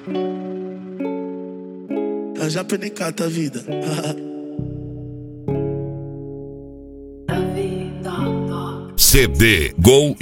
Eu já penicata a vida. CD Gol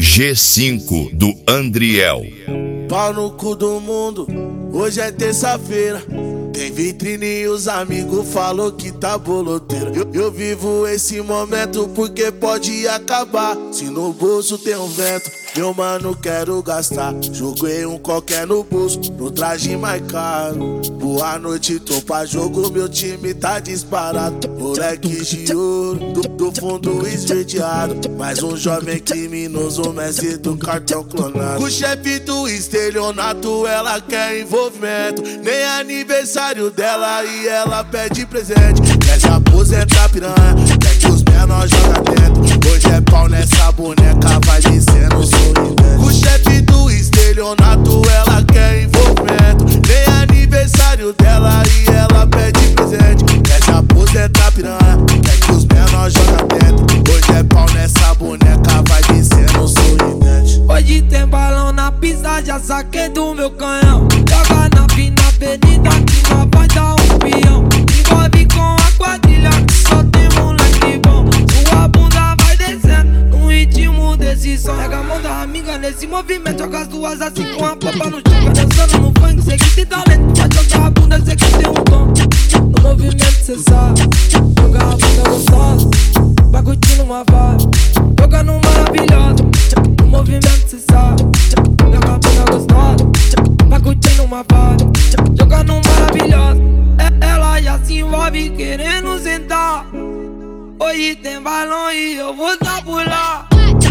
G5 do Andriel. Pau no cu do mundo, hoje é terça-feira. Tem vitrine e os amigos falou que tá boloteiro. Eu vivo esse momento porque pode acabar. Se no bolso tem um vento, meu mano, quero gastar. Joguei um qualquer no bolso, no traje mais caro. Boa noite, tô pra jogo, meu time tá disparado. Moleque de ouro, do fundo esverdeado. Mais um jovem criminoso, mestre do cartão clonado. O chefe do estelionato, ela quer envolvimento. Nem aniversário dela e ela pede presente. Quer se aposentar piranha, quer que os menores jogam dentro. Hoje é pau nessa boneca, vai descendo sorridente. O chefe do estelionato, ela quer envolvimento. Nem aniversário dela e ela pede presente. Quer se aposentar piranha, quer que os menores jogam dentro. Hoje é pau nessa boneca, vai descendo sorridente. Hoje tem balão na pista, já saquei do meu canhão. Joga na fina avenida que nós vai dar um peão. Envolve com a quadrilha que só tem moleque bom. Sua bunda vai descendo no ritmo desse som. Pega a mão da amiga nesse movimento, joga as duas assim com a papa no chão. Vai dançando no funk, cê que tem talento. Vai jogar a bunda, cê que tem um tom. No movimento cê sabe, joga a bunda gostosa, vai curtindo uma vibe, jogando maravilhosa. No movimento cê sabe, joga a bunda gostosa, vai curtindo uma vibe, jogando maravilhosa. Ela já se envolve querendo sentar. Hoje tem balão e eu vou dar por lá.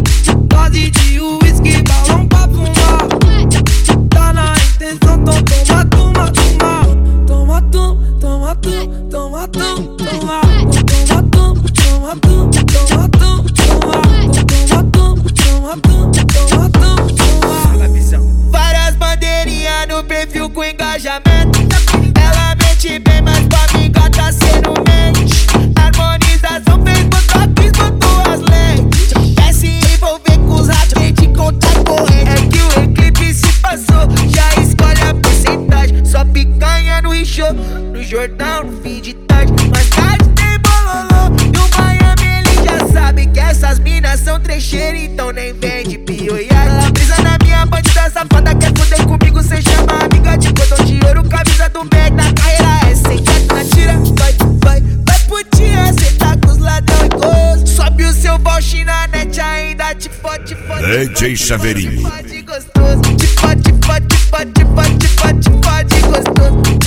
Dose de uísque, balão pra fumar. Tá na intenção, então toma, toma, toma. Toma tu, toma tu, toma tu, toma. Toma tu, toma tu, toma tu, toma. Toma tu, toma tu, toma tu, toma. Várias bandeirinhas no perfil com engajamento. Ela mente bem, mas pra amiga tá sendo mente. Harmonização fez botox, botou as lentes. Quer se envolver com os haters de conta corrente. É que o eclipse se passou, já escolhe a porcentagem. Só picanha no show, no jornal, no fim de tarde. Mais tarde tem bololô, no Miami ele já sabe que essas minas são trecheiras, então nem vem de pioiada. Ela brisa na minha bandida safada, quer foder comigo, cê chama amiga de cordão de ouro. Camisa do Mac na carreira é sem teto na tira. Vai putinha, cê tá com os ladrão e gosto. Sobe o seu voucher na net ainda, te fode, DJ Chaveirinho. fode gostoso. Te fode gostoso. Te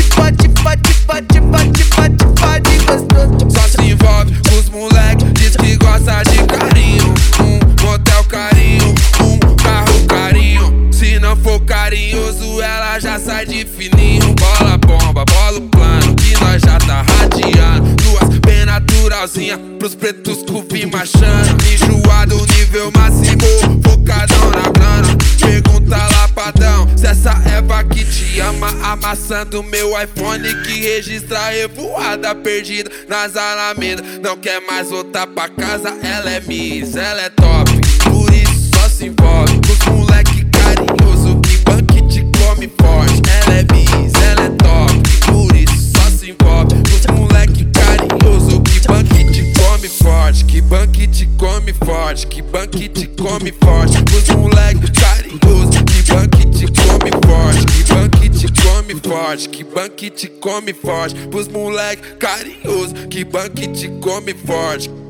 fode gostoso. Só se envolve com os moleque, diz que gosta de carinho. Motel carinho, carro carinho. Se não for carinhoso, ela já sai de fininho. Bola bomba, bola o plano, que nós já tá radiando. Duas bem naturalzinha, pros pretos cupim machando. Enjoado, nível máximo, focadão na grana. Pergunta lá, padrão, se essa Eva que te ama, amassando meu iPhone que registra revoada perdida nas alamedas. Não quer mais voltar pra casa, ela é miss, ela é top. Por isso só se envolve com os moleque carinhoso que banque te come forte. Ela é miss, ela é top. Por isso só se envolve com os moleque carinhoso que banque te come forte. Que banque te come forte, que banque te come forte. Os moleque carinhoso que banque te come forte, que banque te come forte, que banque te come forte. Pros moleque carinhoso que banque te come forte.